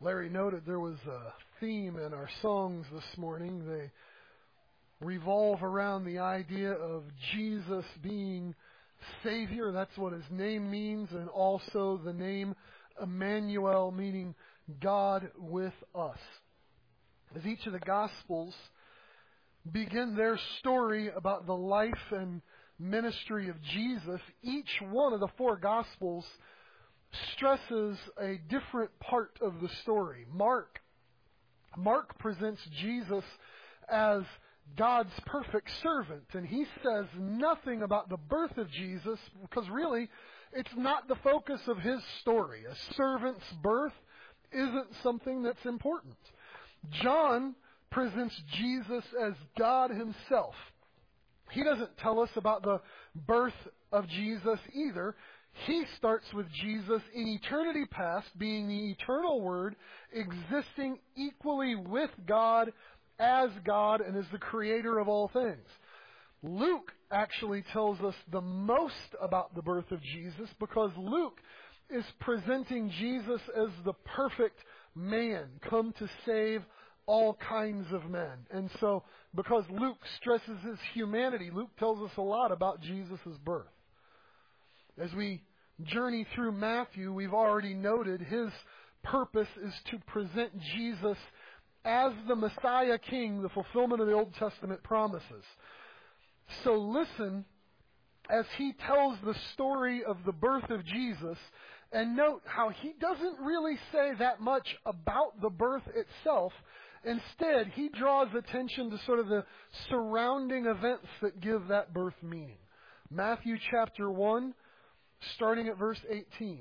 Larry noted there was a theme in our songs this morning. They revolve around the idea of Jesus being Savior. That's what his name means, and also the name Emmanuel, meaning God with us. As each of the Gospels begin their story about the life and ministry of Jesus, each one of the four Gospels stresses a different part of the story. Mark presents Jesus as God's perfect servant, and he says nothing about the birth of Jesus because really it's not the focus of his story. A servant's birth isn't something that's important. John presents Jesus as God himself. He doesn't tell us about the birth of Jesus either. He starts with Jesus in eternity past, being the eternal Word, existing equally with God as God and as the creator of all things. Luke actually tells us the most about the birth of Jesus because Luke is presenting Jesus as the perfect man, come to save all kinds of men. And so, because Luke stresses his humanity, Luke tells us a lot about Jesus' birth. As we journey through Matthew, we've already noted his purpose is to present Jesus as the Messiah King, the fulfillment of the Old Testament promises. So listen as he tells the story of the birth of Jesus, and note how he doesn't really say that much about the birth itself. Instead, he draws attention to sort of the surrounding events that give that birth meaning. Matthew chapter 1, starting at verse 18.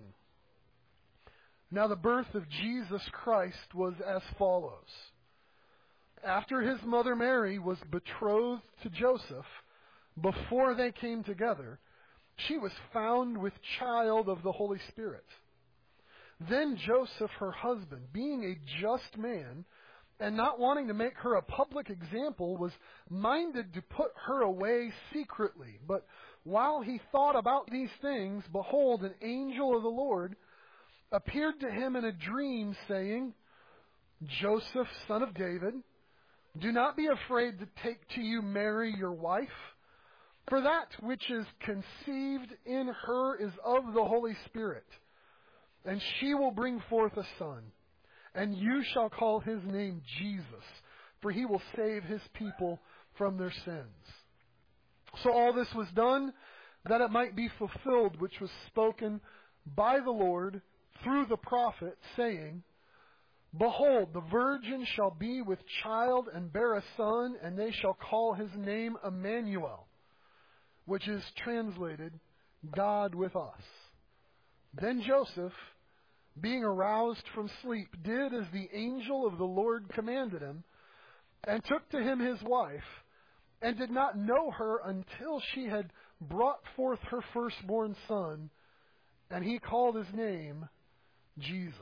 Now the birth of Jesus Christ was as follows. After his mother Mary was betrothed to Joseph, before they came together, she was found with child of the Holy Spirit. Then Joseph, her husband, being a just man, and not wanting to make her a public example, was minded to put her away secretly. But while he thought about these things, behold, an angel of the Lord appeared to him in a dream, saying, Joseph, son of David, do not be afraid to take to you Mary, your wife, for that which is conceived in her is of the Holy Spirit, and she will bring forth a son, and you shall call his name Jesus, for he will save his people from their sins. So all this was done that it might be fulfilled, which was spoken by the Lord through the prophet, saying, Behold, the virgin shall be with child and bear a son, and they shall call his name Emmanuel, which is translated, God with us. Then Joseph, being aroused from sleep, did as the angel of the Lord commanded him, and took to him his wife, and did not know her until she had brought forth her firstborn son, and he called his name Jesus.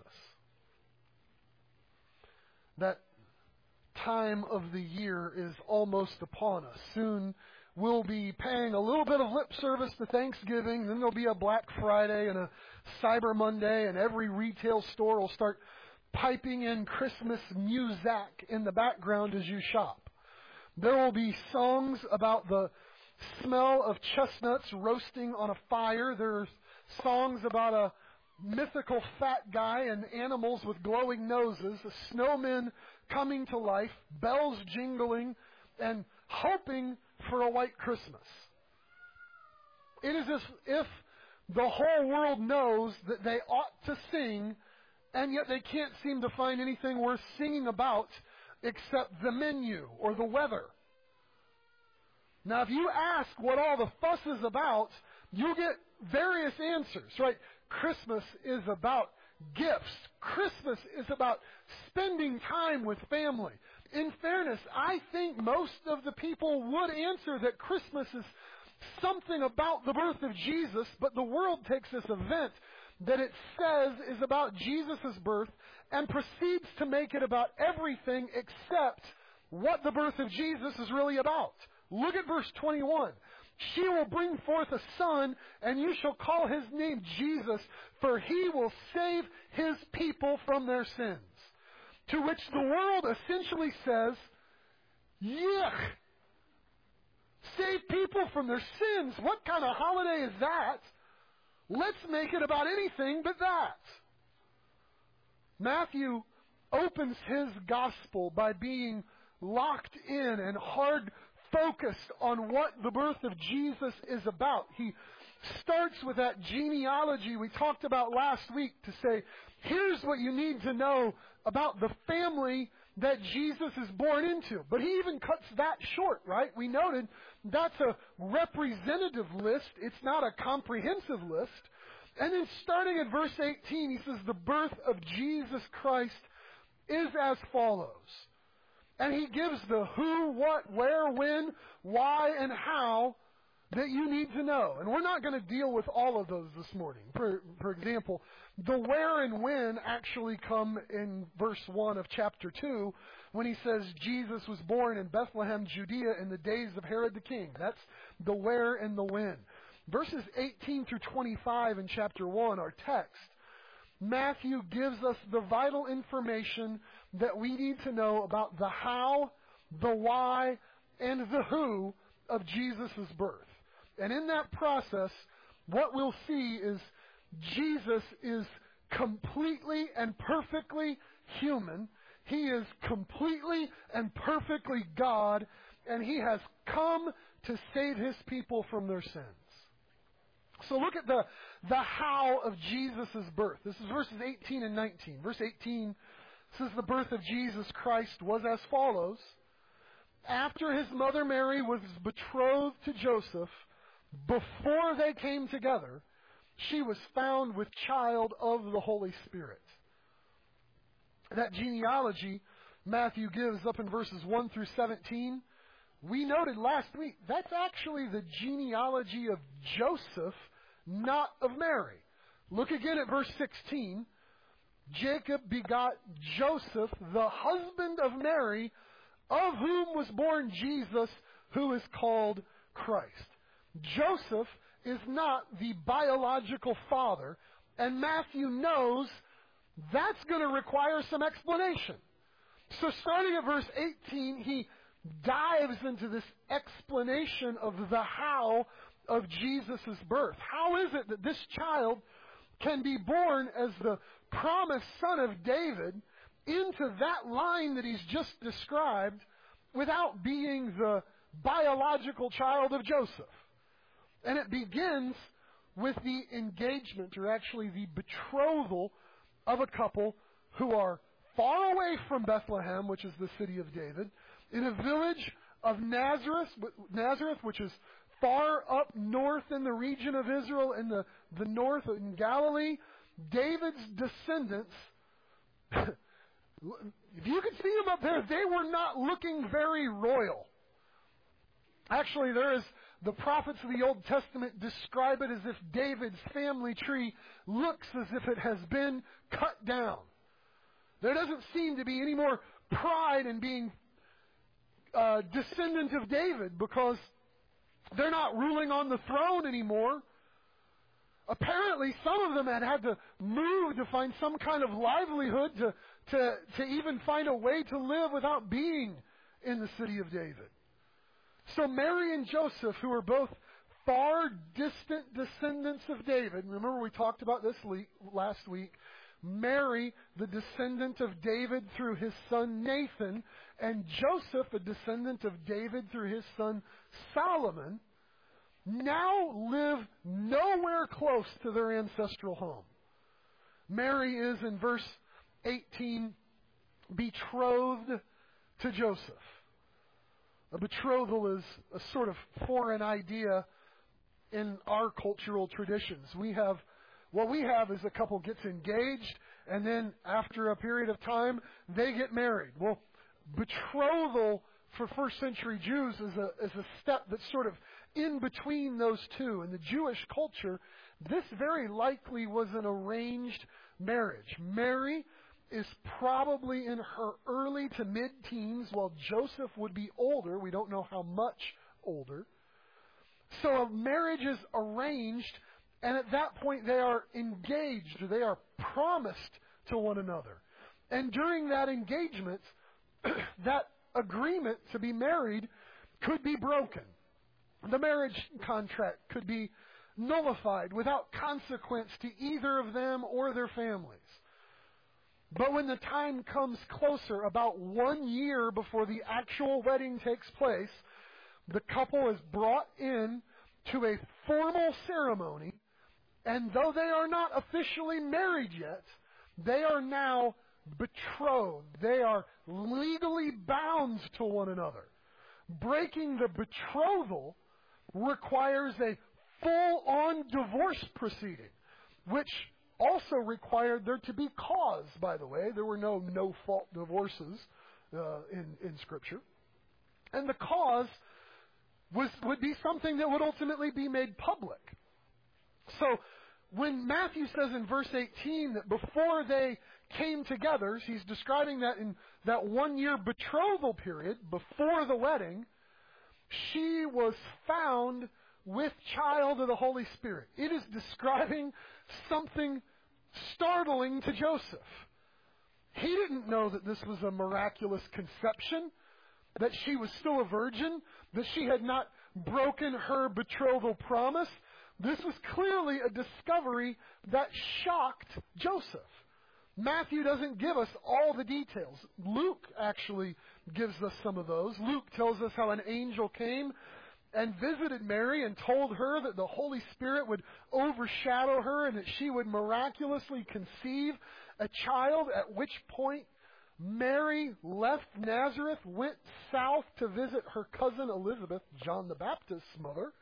That time of the year is almost upon us. Soon we'll be paying a little bit of lip service to Thanksgiving, then there'll be a Black Friday and a Cyber Monday, and every retail store will start piping in Christmas music in the background as you shop. There will be songs about the smell of chestnuts roasting on a fire. There's songs about a mythical fat guy and animals with glowing noses, snowmen coming to life, bells jingling, and hoping for a white Christmas. It is as if the whole world knows that they ought to sing, and yet they can't seem to find anything worth singing about except the menu or the weather. Now, if you ask what all the fuss is about, you'll get various answers, right? Christmas is about gifts. Christmas is about spending time with family. In fairness, I think most of the people would answer that Christmas is something about the birth of Jesus, but the world takes this event that it says is about Jesus' birth and proceeds to make it about everything except what the birth of Jesus is really about. Look at verse 21. She will bring forth a son, and you shall call his name Jesus, for he will save his people from their sins. to which the world essentially says, yuck, save people from their sins. What kind of holiday is that? Let's make it about anything but that. Matthew opens his gospel by being locked in and hard focused on what the birth of Jesus is about. He starts with that genealogy we talked about last week to say, here's what you need to know about the family that Jesus is born into. But he even cuts that short, right? We noted that's a representative list. It's not a comprehensive list. And then starting at verse 18, he says, the birth of Jesus Christ is as follows. And he gives the who, what, where, when, why, and how that you need to know. And we're not going to deal with all of those this morning. For example, the where and when actually come in verse 1 of chapter 2 when he says Jesus was born in Bethlehem, Judea in the days of Herod the king. That's the where and the when. Verses 18 through 25 in chapter 1, our text, Matthew gives us the vital information that we need to know about the how, the why, and the who of Jesus' birth. And in that process, what we'll see is Jesus is completely and perfectly human. He is completely and perfectly God, and he has come to save his people from their sins. So look at the how of Jesus' birth. This is verses 18 and 19. Verse 18 says the birth of Jesus Christ was as follows. After his mother Mary was betrothed to Joseph, before they came together, she was found with child of the Holy Spirit. That genealogy Matthew gives up in verses 1 through 17, we noted last week, that's actually the genealogy of Joseph, not of Mary. Look again at verse 16. Jacob begot Joseph, the husband of Mary, of whom was born Jesus, who is called Christ. Joseph is not the biological father, and Matthew knows that's going to require some explanation. So starting at verse 18, he dives into this explanation of the how of Jesus' birth. How is it that this child can be born as the promised son of David into that line that he's just described without being the biological child of Joseph? And it begins with the engagement, or actually the betrothal, of a couple who are far away from Bethlehem, which is the city of David, in a village of Nazareth, which is far up north in the region of Israel, in the north in Galilee. David's descendants, if you could see them up there, they were not looking very royal. Actually, the prophets of the Old Testament describe it as if David's family tree looks as if it has been cut down. There doesn't seem to be any more pride in being a descendant of David because they're not ruling on the throne anymore. Apparently, some of them had to move to find some kind of livelihood to even find a way to live without being in the city of David. So Mary and Joseph, who are both far distant descendants of David, remember we talked about this last week, Mary, the descendant of David through his son Nathan, and Joseph, a descendant of David through his son Solomon, now live nowhere close to their ancestral home. Mary is, in verse 18, betrothed to Joseph. A betrothal is a sort of foreign idea in our cultural traditions. What we have is a couple gets engaged, and then after a period of time, they get married. Well, betrothal for first century Jews is a step that's sort of in between those two. In the Jewish culture, this very likely was an arranged marriage. Mary is probably in her early to mid-teens, while Joseph would be older. We don't know how much older. So a marriage is arranged, and at that point they are engaged, or they are promised to one another. And during that engagement, that agreement to be married could be broken. The marriage contract could be nullified without consequence to either of them or their families. But when the time comes closer, about 1 year before the actual wedding takes place, the couple is brought in to a formal ceremony, and though they are not officially married yet, they are now betrothed. They are legally bound to one another. Breaking the betrothal requires a full-on divorce proceeding, which also required there to be cause, by the way. There were no-fault divorces in Scripture. And the cause would be something that would ultimately be made public. So when Matthew says in verse 18 that before they came together, he's describing that in that 1 year betrothal period before the wedding, she was found with child of the Holy Spirit. It is describing something startling to Joseph. He didn't know that this was a miraculous conception, that she was still a virgin, that she had not broken her betrothal promise. This was clearly a discovery that shocked Joseph. Matthew doesn't give us all the details. Luke actually gives us some of those. Luke tells us how an angel came and visited Mary and told her that the Holy Spirit would overshadow her and that she would miraculously conceive a child, at which point Mary left Nazareth, went south to visit her cousin Elizabeth, John the Baptist's mother,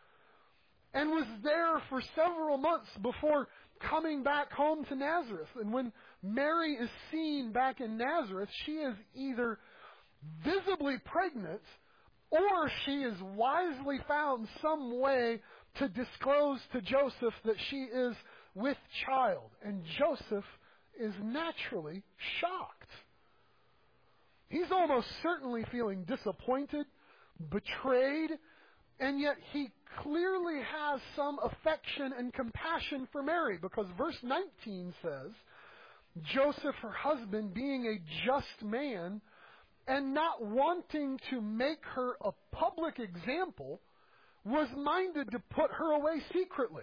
and was there for several months before coming back home to Nazareth. And when Mary is seen back in Nazareth, she is either visibly pregnant or she has wisely found some way to disclose to Joseph that she is with child. And Joseph is naturally shocked. He's almost certainly feeling disappointed, betrayed, and yet he clearly has some affection and compassion for Mary, because verse 19 says, Joseph, her husband, being a just man and not wanting to make her a public example, was minded to put her away secretly.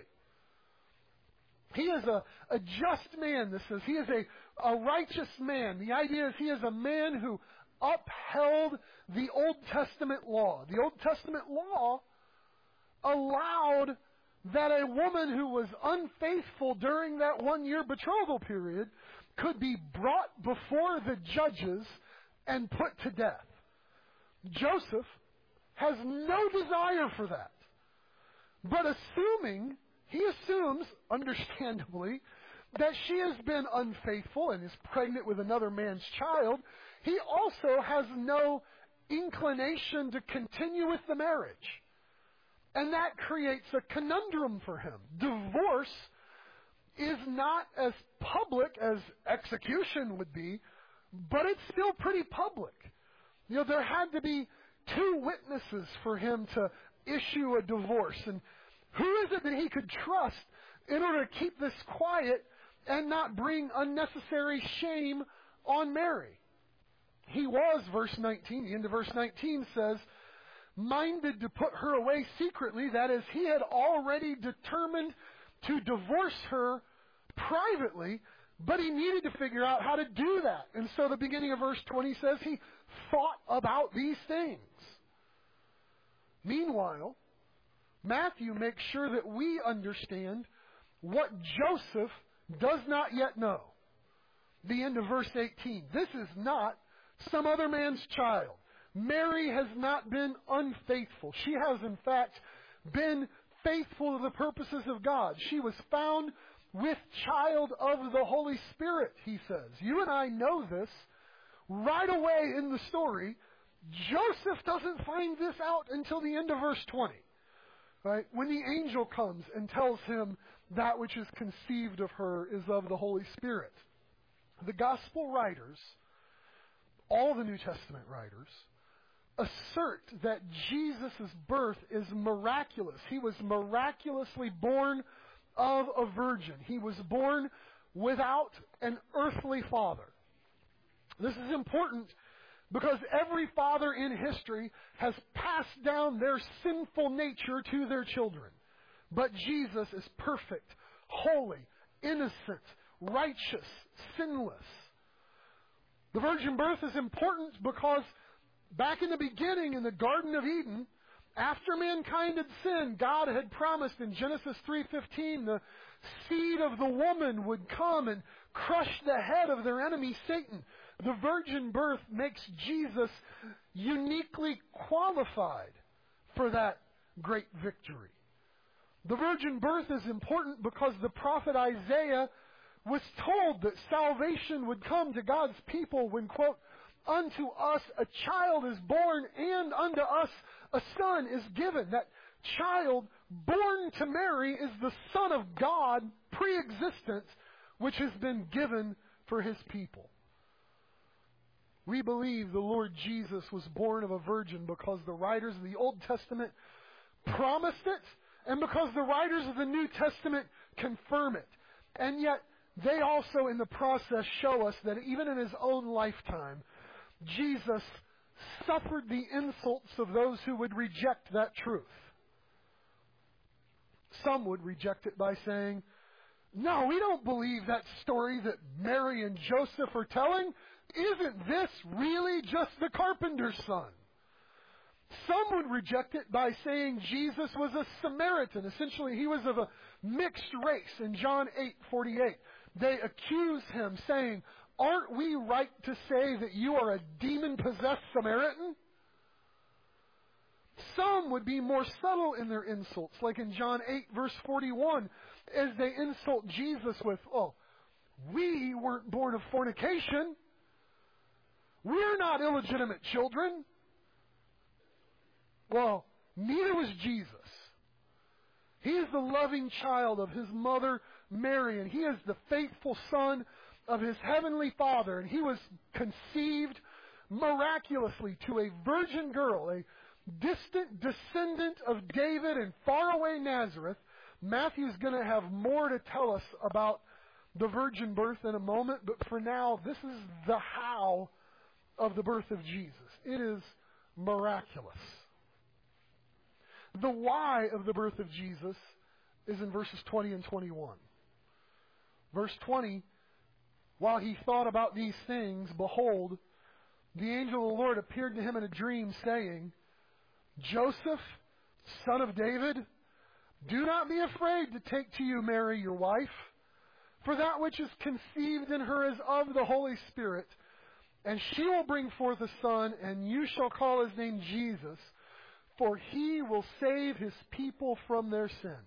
He is a just man, this says. He is a righteous man. The idea is he is a man who upheld the Old Testament law. The Old Testament law allowed that a woman who was unfaithful during that 1 year betrothal period could be brought before the judges and put to death. Joseph has no desire for that. But he assumes, understandably, that she has been unfaithful and is pregnant with another man's child, he also has no inclination to continue with the marriage. And that creates a conundrum for him. Divorce is not as public as execution would be, but it's still pretty public. You know, there had to be 2 witnesses for him to issue a divorce. And who is it that he could trust in order to keep this quiet and not bring unnecessary shame on Mary? He was, verse 19, the end of verse 19 says, minded to put her away secretly. That is, he had already determined to divorce her privately, but he needed to figure out how to do that. And so the beginning of verse 20 says he thought about these things. Meanwhile, Matthew makes sure that we understand what Joseph does not yet know. The end of verse 18. This is not some other man's child. Mary has not been unfaithful. She has, in fact, been faithful to the purposes of God. She was found with child of the Holy Spirit, he says. You and I know this right away in the story. Joseph doesn't find this out until the end of verse 20. Right? When the angel comes and tells him that which is conceived of her is of the Holy Spirit. The gospel writers, all the New Testament writers, assert that Jesus' birth is miraculous. He was miraculously born of a virgin. He was born without an earthly father. This is important because every father in history has passed down their sinful nature to their children. But Jesus is perfect, holy, innocent, righteous, sinless. The virgin birth is important because back in the beginning in the Garden of Eden, after mankind had sinned, God had promised in Genesis 3:15 the seed of the woman would come and crush the head of their enemy Satan. The virgin birth makes Jesus uniquely qualified for that great victory. The virgin birth is important because the prophet Isaiah was told that salvation would come to God's people when, quote, unto us a child is born and unto us a son is given. That child born to Mary is the Son of God, pre-existent, which has been given for His people. We believe the Lord Jesus was born of a virgin because the writers of the Old Testament promised it, and because the writers of the New Testament confirm it. And yet, they also in the process show us that even in His own lifetime, Jesus suffered the insults of those who would reject that truth. Some would reject it by saying, no, we don't believe that story that Mary and Joseph are telling. Isn't this really just the carpenter's son? Some would reject it by saying Jesus was a Samaritan. Essentially, he was of a mixed race. In John 8:48, they accuse him, saying, aren't we right to say that you are a demon-possessed Samaritan? Some would be more subtle in their insults, like in John 8:41, as they insult Jesus with, we weren't born of fornication. We're not illegitimate children. Well, neither was Jesus. He is the loving child of His mother, Mary, and He is the faithful Son of His heavenly Father, and He was conceived miraculously to a virgin girl, a distant descendant of David in faraway Nazareth. Matthew's going to have more to tell us about the virgin birth in a moment, but for now, this is the how of the birth of Jesus. It is miraculous. The why of the birth of Jesus is in verses 20 and 21. Verse 20, while he thought about these things, behold, the angel of the Lord appeared to him in a dream, saying, Joseph, son of David, do not be afraid to take to you Mary, your wife, for that which is conceived in her is of the Holy Spirit, and she will bring forth a son, and you shall call his name Jesus, for he will save his people from their sins.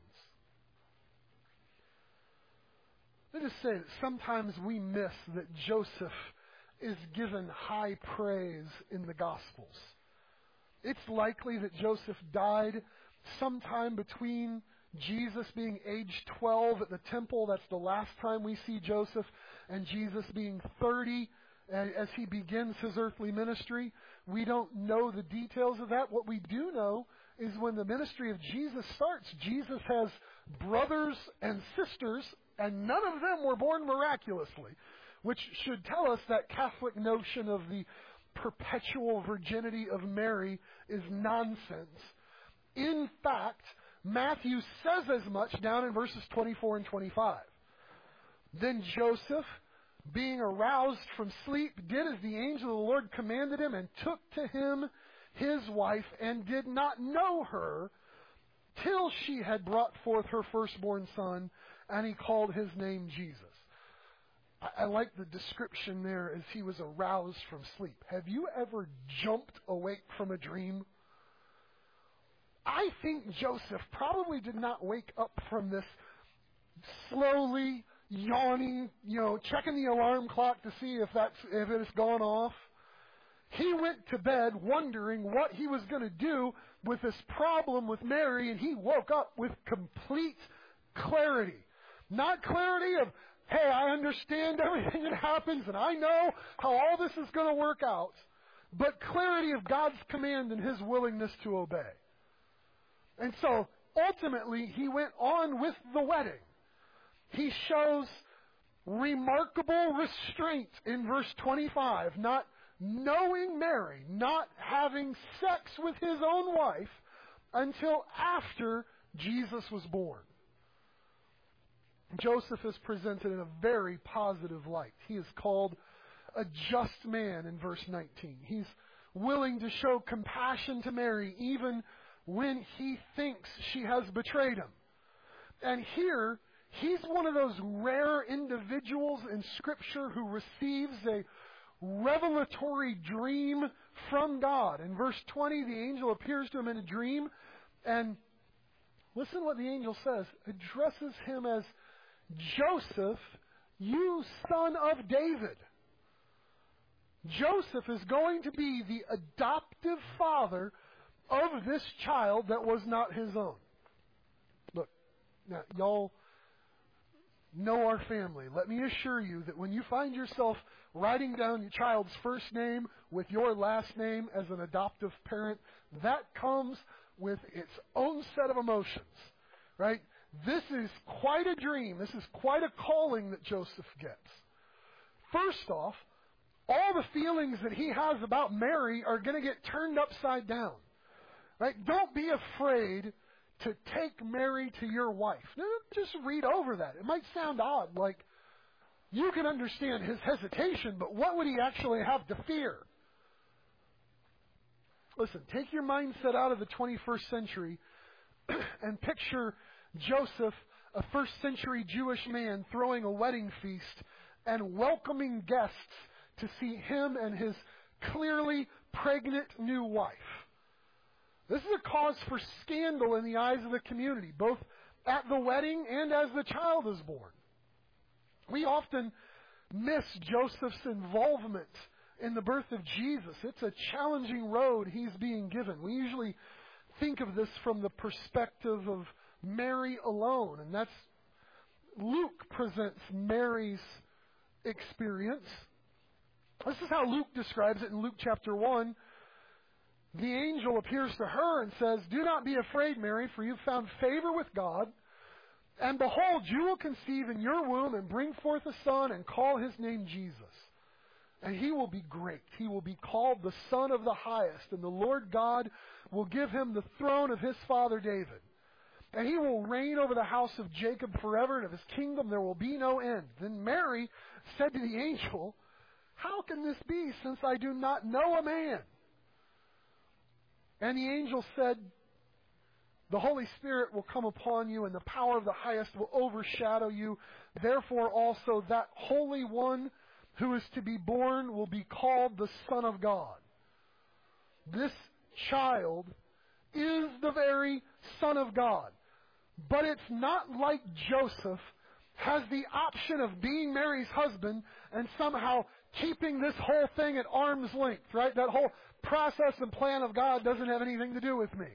Let me just say that sometimes we miss that Joseph is given high praise in the Gospels. It's likely that Joseph died sometime between Jesus being age 12 at the temple. That's the last time we see Joseph, and Jesus being 30 as he begins his earthly ministry. We don't know the details of that. What we do know is when the ministry of Jesus starts, Jesus has brothers and sisters, and none of them were born miraculously, which should tell us that Catholic notion of the perpetual virginity of Mary is nonsense. In fact, Matthew says as much down in verses 24 and 25. Then Joseph, being aroused from sleep, did as the angel of the Lord commanded him, and took to him his wife, and did not know her till she had brought forth her firstborn son, and he called his name Jesus. I like the description there as he was aroused from sleep. Have you ever jumped awake from a dream? I think Joseph probably did not wake up from this slowly yawning, checking the alarm clock to see if it has gone off. He went to bed wondering what he was going to do with this problem with Mary, and he woke up with complete clarity. Not clarity of, hey, I understand everything that happens, and I know how all this is going to work out, but clarity of God's command and His willingness to obey. And so, ultimately, he went on with the wedding. He shows remarkable restraint in verse 25, not knowing Mary, not having sex with his own wife until after Jesus was born. Joseph is presented in a very positive light. He is called a just man in verse 19. He's willing to show compassion to Mary even when he thinks she has betrayed him. And here, he's one of those rare individuals in Scripture who receives a revelatory dream from God. In verse 20, the angel appears to him in a dream, and listen what the angel says. Addresses him as Joseph, you son of David. Joseph is going to be the adoptive father of this child that was not his own. Look, now, y'all know our family. Let me assure you that when you find yourself writing down your child's first name with your last name as an adoptive parent, that comes with its own set of emotions, right? This is quite a dream. This is quite a calling that Joseph gets. First off, all the feelings that he has about Mary are going to get turned upside down. Right? Don't be afraid to take Mary to your wife. No, just read over that. It might sound odd, like you can understand his hesitation, but what would he actually have to fear? Listen, take your mindset out of the 21st century and picture Joseph, a first century Jewish man, throwing a wedding feast and welcoming guests to see him and his clearly pregnant new wife. This is a cause for scandal in the eyes of the community, both at the wedding and as the child is born. We often miss Joseph's involvement in the birth of Jesus. It's a challenging road he's being given. We usually think of this from the perspective of Mary alone, and that's Luke presents Mary's experience. This is how Luke describes it in Luke chapter 1. The angel appears to her and says, "Do not be afraid, Mary, for you've found favor with God. And behold, you will conceive in your womb and bring forth a son and call his name Jesus. And he will be great. He will be called the Son of the Highest. And the Lord God will give him the throne of his father David. And he will reign over the house of Jacob forever, and of his kingdom there will be no end." Then Mary said to the angel, "How can this be, since I do not know a man?" And the angel said, "The Holy Spirit will come upon you, and the power of the Highest will overshadow you. Therefore also that Holy One who is to be born will be called the Son of God." This child is the very Son of God. But it's not like Joseph has the option of being Mary's husband and somehow keeping this whole thing at arm's length, right? That whole process and plan of God doesn't have anything to do with me.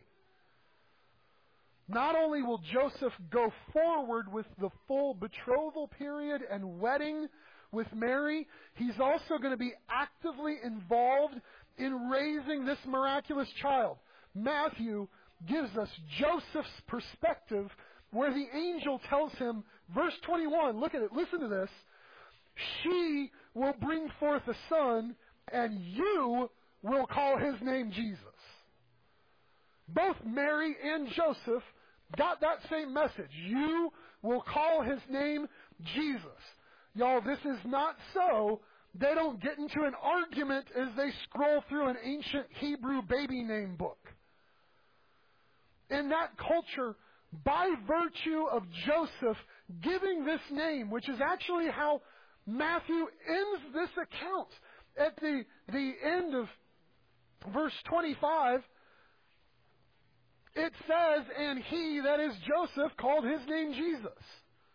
Not only will Joseph go forward with the full betrothal period and wedding with Mary, he's also going to be actively involved in raising this miraculous child. Matthew gives us Joseph's perspective where the angel tells him, verse 21, look at it, listen to this, "She will bring forth a son, and you will call his name Jesus." Both Mary and Joseph got that same message. You will call his name Jesus. Y'all, this is not so they don't get into an argument as they scroll through an ancient Hebrew baby name book. In that culture, by virtue of Joseph giving this name, which is actually how Matthew ends this account, at the end of verse 25, it says, "And he," that is Joseph, "called his name Jesus."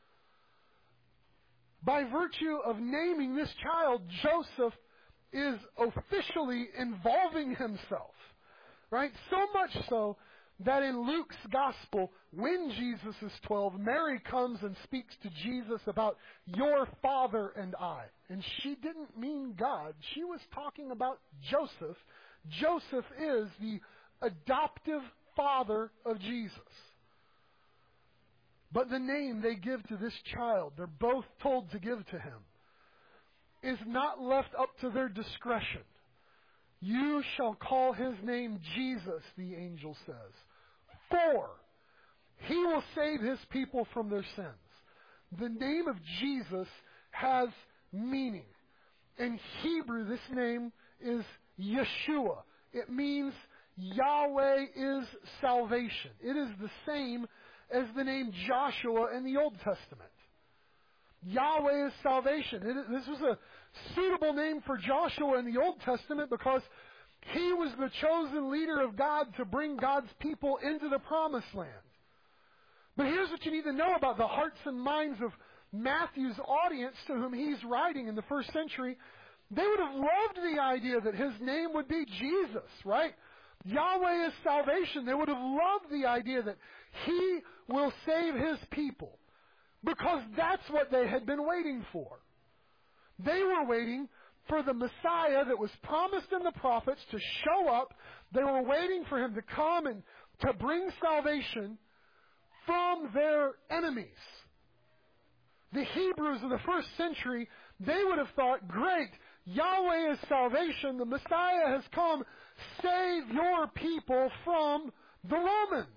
By virtue of naming this child, Joseph is officially involving himself, right? So much so that in Luke's gospel, when Jesus is 12, Mary comes and speaks to Jesus about your father and I. And she didn't mean God. She was talking about Joseph. Joseph is the adoptive father of Jesus. But the name they give to this child, they're both told to give to him, is not left up to their discretion. You shall call his name Jesus, the angel says, for he will save his people from their sins. The name of Jesus has meaning. In Hebrew, this name is Yeshua. It means Yahweh is salvation. It is the same as the name Joshua in the Old Testament. Yahweh is salvation. This was a suitable name for Joshua in the Old Testament because he was the chosen leader of God to bring God's people into the promised land. But here's what you need to know about the hearts and minds of Matthew's audience to whom he's writing in the first century. They would have loved the idea that his name would be Jesus, right? Yahweh is salvation. They would have loved the idea that he will save his people because that's what they had been waiting for. They were waiting for the Messiah that was promised in the prophets to show up. They were waiting for him to come and to bring salvation from their enemies. The Hebrews of the first century, they would have thought, great, Yahweh is salvation, the Messiah has come, save your people from the Romans.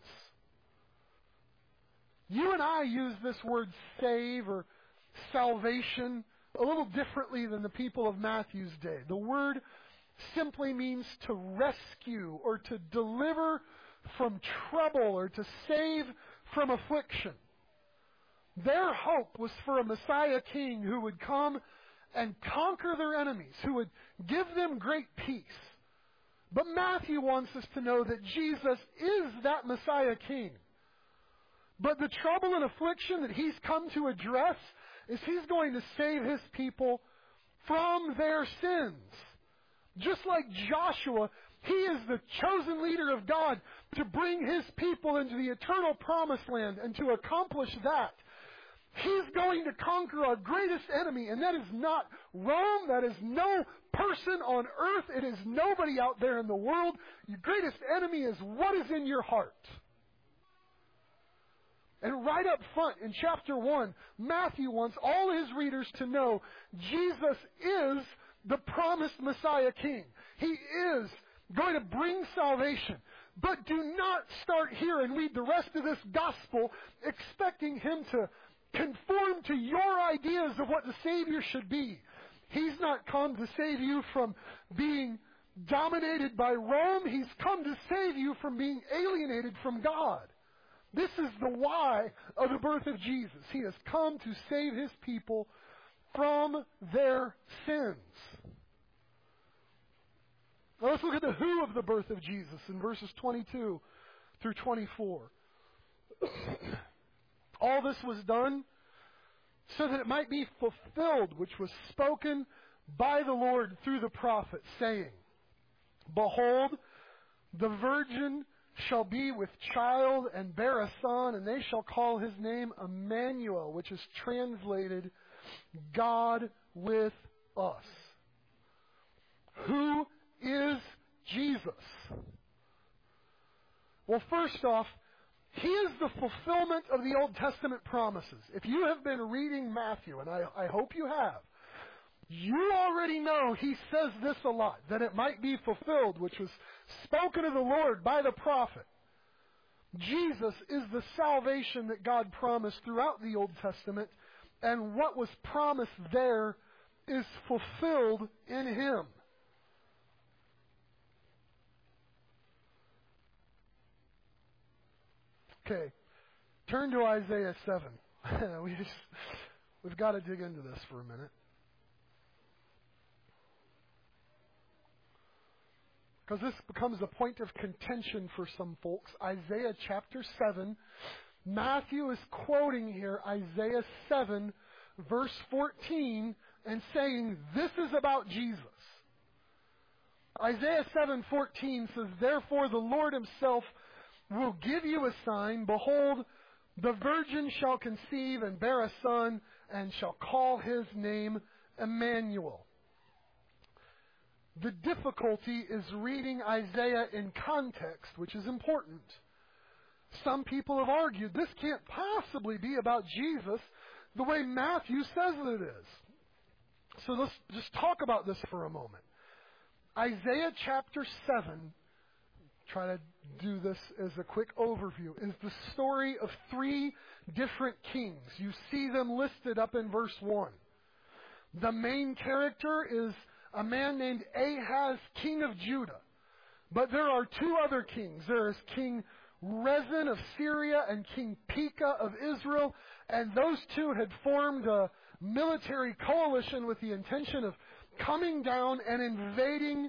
You and I use this word save or salvation a little differently than the people of Matthew's day. The word simply means to rescue or to deliver from trouble or to save from affliction. Their hope was for a Messiah king who would come and conquer their enemies, who would give them great peace. But Matthew wants us to know that Jesus is that Messiah king. But the trouble and affliction that he's come to address is he's going to save his people from their sins. Just like Joshua, he is the chosen leader of God to bring his people into the eternal promised land, and to accomplish that, he's going to conquer our greatest enemy, and that is not Rome, that is no person on earth, it is nobody out there in the world. Your greatest enemy is what is in your heart. And right up front in chapter 1, Matthew wants all his readers to know Jesus is the promised Messiah King. He is going to bring salvation. But do not start here and read the rest of this gospel expecting him to conform to your ideas of what the Savior should be. He's not come to save you from being dominated by Rome. He's come to save you from being alienated from God. This is the why of the birth of Jesus. He has come to save his people from their sins. Now let's look at the who of the birth of Jesus in verses 22 through 24. All this was done so that it might be fulfilled, which was spoken by the Lord through the prophet, saying, Behold, the virgin shall be with child and bear a son, and they shall call his name Emmanuel, which is translated God with us. Who is Jesus? Well, first off, he is the fulfillment of the Old Testament promises. If you have been reading Matthew, and I hope you have, you already know he says this a lot, that it might be fulfilled, which was spoken of the Lord by the prophet. Jesus is the salvation that God promised throughout the Old Testament, and what was promised there is fulfilled in him. Okay, turn to Isaiah 7. We've got to dig into this for a minute. Because this becomes a point of contention for some folks. Isaiah chapter 7. Matthew is quoting here Isaiah 7, verse 14, and saying, this is about Jesus. Isaiah 7:14 says, Therefore the Lord himself will give you a sign. Behold, the virgin shall conceive and bear a son, and shall call his name Emmanuel. The difficulty is reading Isaiah in context, which is important. Some people have argued this can't possibly be about Jesus the way Matthew says that it is. So let's just talk about this for a moment. Isaiah chapter 7, try to do this as a quick overview, is the story of three different kings. You see them listed up in verse 1. The main character is a man named Ahaz, king of Judah. But there are two other kings. There is King Rezin of Syria and King Pekah of Israel, and those two had formed a military coalition with the intention of coming down and invading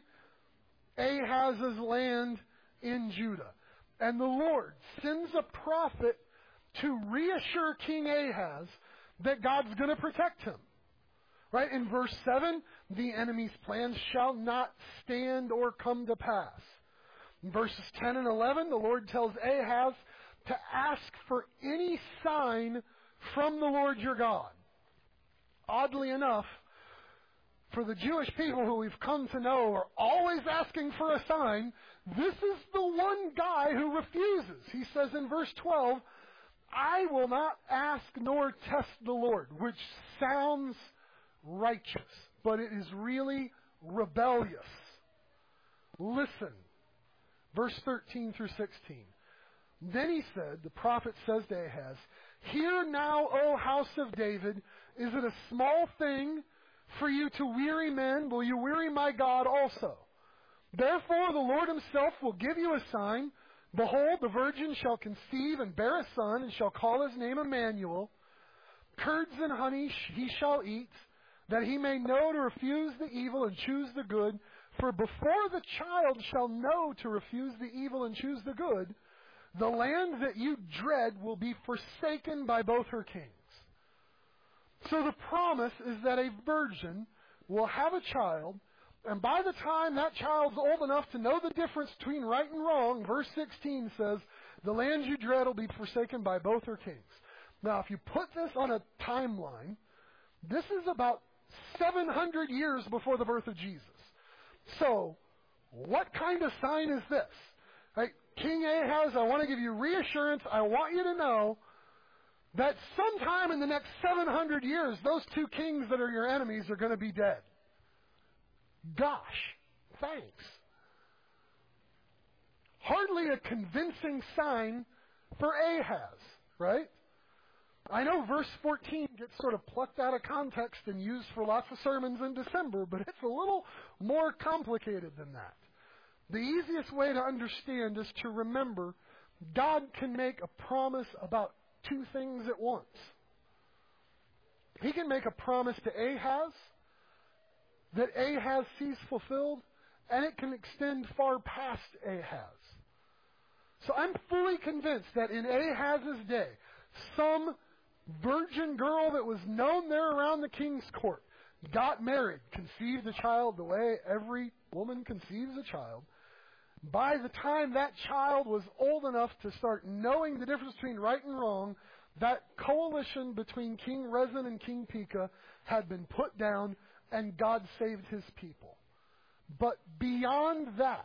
Ahaz's land in Judah. And the Lord sends a prophet to reassure King Ahaz that God's going to protect him. Right? In verse 7, the enemy's plans shall not stand or come to pass. In verses 10 and 11, the Lord tells Ahaz to ask for any sign from the Lord your God. Oddly enough, for the Jewish people who we've come to know are always asking for a sign, this is the one guy who refuses. He says in verse 12, I will not ask nor test the Lord, which sounds righteous, but it is really rebellious. Listen, verse 13 through 16. Then he said, the prophet says to Ahaz, Hear now, O house of David, is it a small thing for you to weary men? Will you weary my God also? Therefore the Lord himself will give you a sign. Behold, the virgin shall conceive and bear a son, and shall call his name Emmanuel. Curds and honey he shall eat, that he may know to refuse the evil and choose the good. For before the child shall know to refuse the evil and choose the good, the land that you dread will be forsaken by both her kings. So the promise is that a virgin will have a child, and by the time that child's old enough to know the difference between right and wrong, verse 16 says, the land you dread will be forsaken by both her kings. Now, if you put this on a timeline, this is about 700 years before the birth of Jesus. So, what kind of sign is this? Right? King Ahaz, I want to give you reassurance. I want you to know that sometime in the next 700 years, those two kings that are your enemies are going to be dead. Gosh, thanks. Hardly a convincing sign for Ahaz, right? I know verse 14 gets sort of plucked out of context and used for lots of sermons in December, but it's a little more complicated than that. The easiest way to understand is to remember God can make a promise about two things at once. He can make a promise to Ahaz that Ahaz sees fulfilled, and it can extend far past Ahaz. So I'm fully convinced that in Ahaz's day, some virgin girl that was known there around the king's court got married, conceived a child the way every woman conceives a child. By the time that child was old enough to start knowing the difference between right and wrong, that coalition between King Rezin and King Pekah had been put down, and God saved his people. But beyond that,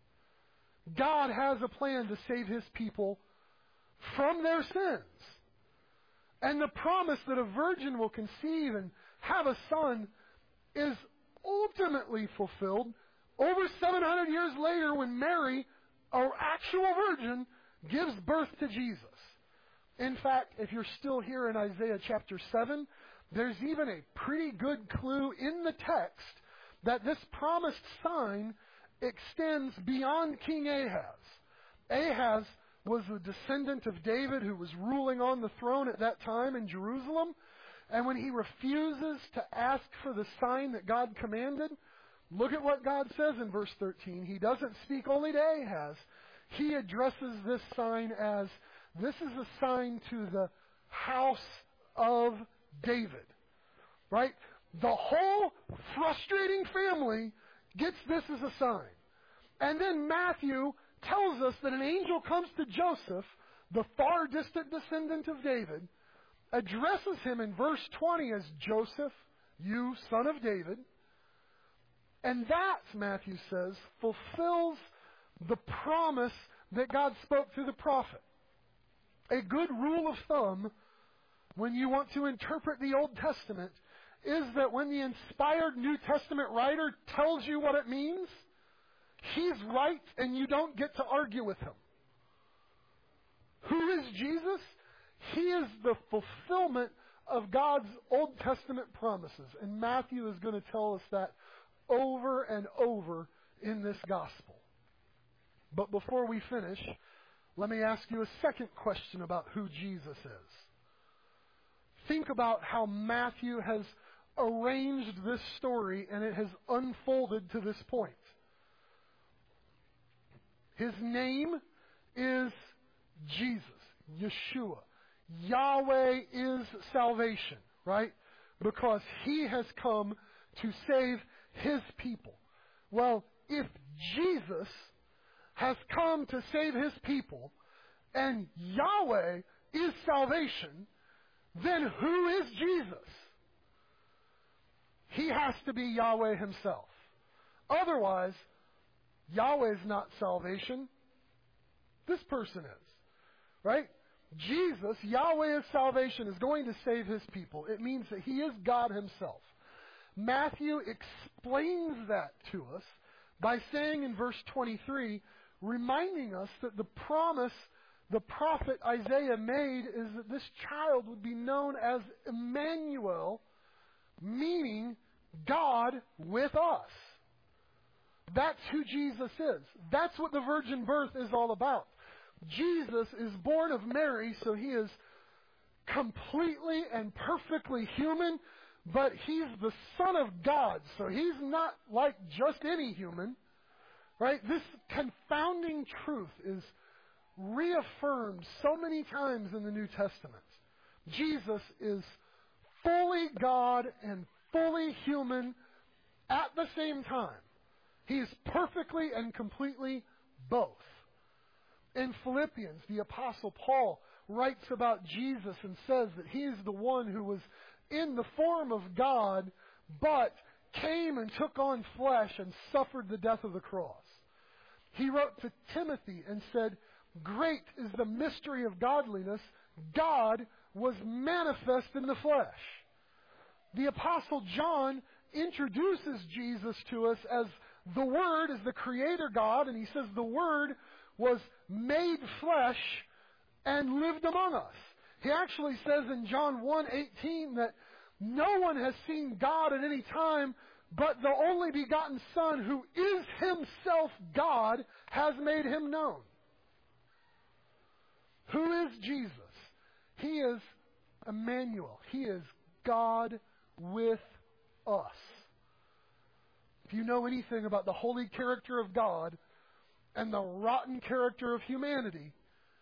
God has a plan to save his people from their sins. And the promise that a virgin will conceive and have a son is ultimately fulfilled over 700 years later when Mary, an actual virgin, gives birth to Jesus. In fact, if you're still here in Isaiah chapter 7, there's even a pretty good clue in the text that this promised sign extends beyond King Ahaz. Ahaz was the descendant of David who was ruling on the throne at that time in Jerusalem. And when he refuses to ask for the sign that God commanded, look at what God says in verse 13. He doesn't speak only to Ahaz. He addresses this sign as, this is a sign to the house of David. Right? The whole frustrating family gets this as a sign. And then Matthew tells us that an angel comes to Joseph, the far distant descendant of David, addresses him in verse 20 as Joseph, you son of David. And that, Matthew says, fulfills the promise that God spoke through the prophet. A good rule of thumb when you want to interpret the Old Testament is that when the inspired New Testament writer tells you what it means, he's right and you don't get to argue with him. Who is Jesus? He is the fulfillment of God's Old Testament promises. And Matthew is going to tell us that over and over in this gospel. But before we finish, let me ask you a second question about who Jesus is. Think about how Matthew has arranged this story and it has unfolded to this point. His name is Jesus, Yeshua. Yahweh is salvation, right? Because he has come to save his people. Well, if Jesus has come to save his people and Yahweh is salvation, then who is Jesus? He has to be Yahweh himself. Otherwise, Yahweh is not salvation. This person is. Right? Jesus, Yahweh is salvation, is going to save his people. It means that he is God himself. Matthew explains that to us by saying in verse 23, reminding us that the promise the prophet Isaiah made is that this child would be known as Emmanuel, meaning God with us. That's who Jesus is. That's what the virgin birth is all about. Jesus is born of Mary, so he is completely and perfectly human, but he's the Son of God, so he's not like just any human, right? This confounding truth is reaffirmed so many times in the New Testament. Jesus is fully God and fully human at the same time. He is perfectly and completely both. In Philippians, the Apostle Paul writes about Jesus and says that he is the one who was in the form of God, but came and took on flesh and suffered the death of the cross. He wrote to Timothy and said, "Great is the mystery of godliness. God was manifest in the flesh." The Apostle John introduces Jesus to us as the Word, as the Creator God, and he says the Word was made flesh and lived among us. He actually says in John 1:18 that no one has seen God at any time, but the only begotten Son, who is himself God, has made him known. Who is Jesus? He is Emmanuel. He is God with us. If you know anything about the holy character of God and the rotten character of humanity,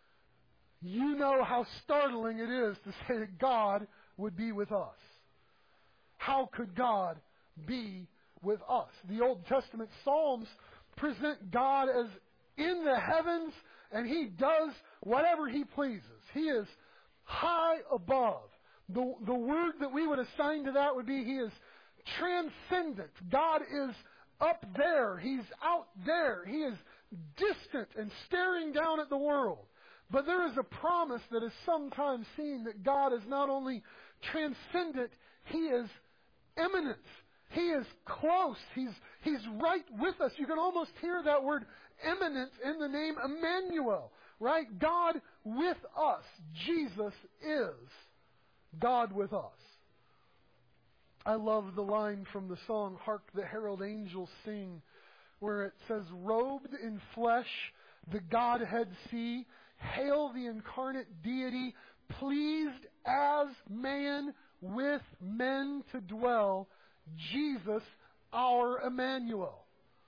you know how startling it is to say that God would be with us. How could God be with us? The Old Testament Psalms present God as in the heavens, and he does whatever he pleases. He is high above. The word that we would assign to that would be he is transcendent. God is up there. He's out there. He is distant and staring down at the world. But there is a promise that is sometimes seen that God is not only transcendent, he is immanent. He is close. He's right with us. You can almost hear that word immanent in the name Emmanuel, right? God with us. Jesus is God with us. I love the line from the song, "Hark the Herald Angels Sing," where it says, "Robed in flesh, the Godhead see. Hail the incarnate deity, pleased as man with men to dwell. Jesus, our Emmanuel."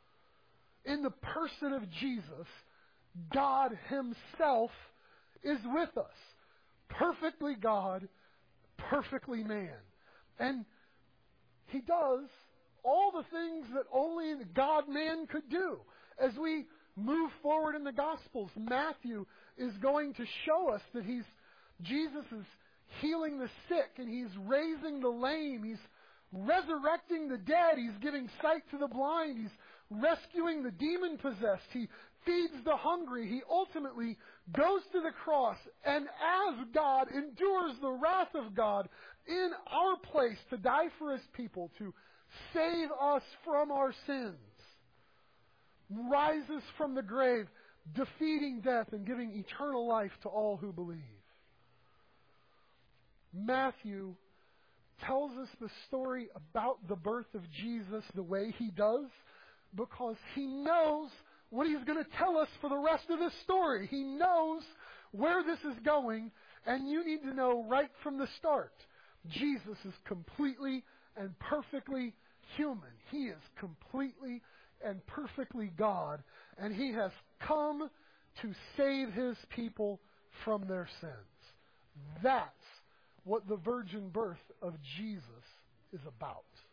In the person of Jesus, God himself is with us. Perfectly God, perfectly man. And he does all the things that only God-man could do. As we move forward in the Gospels, Matthew is going to show us that Jesus is healing the sick and he's raising the lame. He's resurrecting the dead. He's giving sight to the blind. He's rescuing the demon-possessed. He feeds the hungry. He ultimately goes to the cross, and as God endures the wrath of God in our place to die for his people, to save us from our sins, rises from the grave, defeating death and giving eternal life to all who believe. Matthew tells us the story about the birth of Jesus the way he does because he knows what he's going to tell us for the rest of this story. He knows where this is going, and you need to know right from the start, Jesus is completely and perfectly human. He is completely and perfectly God, and he has come to save his people from their sins. That's what the virgin birth of Jesus is about.